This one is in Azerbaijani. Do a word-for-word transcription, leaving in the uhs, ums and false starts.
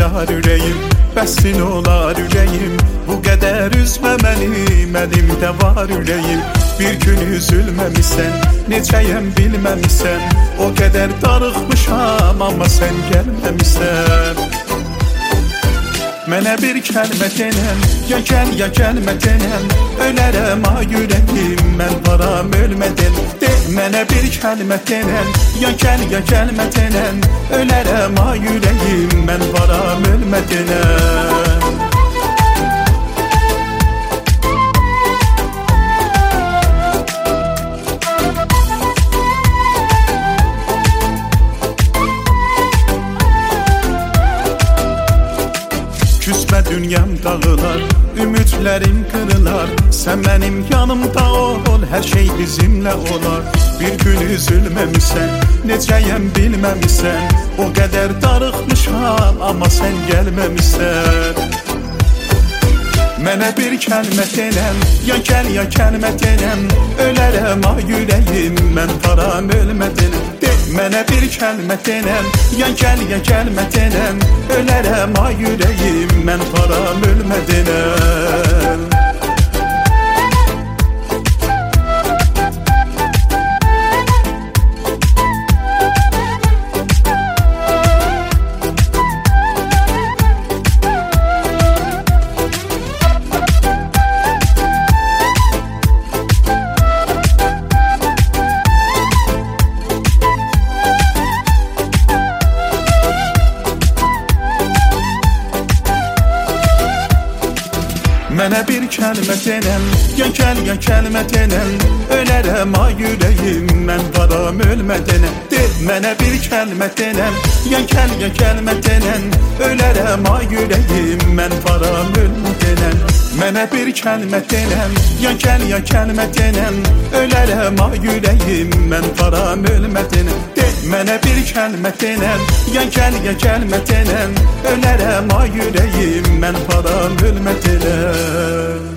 yar ürəyim, bəsin olar ürəyim. Bu qədər üzmə mənim, əlimdə var ürəyim. Bir gün üzülməmisən, necəyəm bilməmisən. O qədər darıxmışam, amma sən gəlməmisən. Mənə bir kəlmə denən, ya gəl, ya gəlmə denən. Ölərəm ay ürəyim, mən varam ölmədən. De, mənə bir kəlmə denən, ya gəl, ya gəlmə denən. Ölərəm ay ürəyim, mən varam ölmədən. Küsmə dünyam dağılar, ümidlərim qırılar. Sən mənim yanımda ol, hər şey bizimlə olar. Bir gün üzülməmisən, necəyəm bilməmisən. O qədər darıxmışam, amma sən gəlməmisən. Mənə bir kəlmə denən, ya gəl, ya gəlmə denən. Ölərəm ay ürəyim, mən varam ölmədən. De, mənə bir kəlmə denən, ya gəl, ya gəlmə denən. Ölərəm ay ürəyim, mən varam ölmədən. Mənə bir kəlmə denən, ya gəl, ya gəlmə denən. Ölərəm ay ürəyim, mən varam ölmədən. De, mənə bir kəlmə denən, ya gəl, ya gəlmə denən. Ölərəm ay ürəyim, mən varam ölmədən. Mənə bir kəlmə denən, ya gəl, ya gəlmə denən. Ölərəm ay ürəyim, mən varam ölmədən. De, mənə bir kəlmə denən, ya gəl, ya gəlmə denən. Ölərəm ay ürəyim, mən varam ölmədən.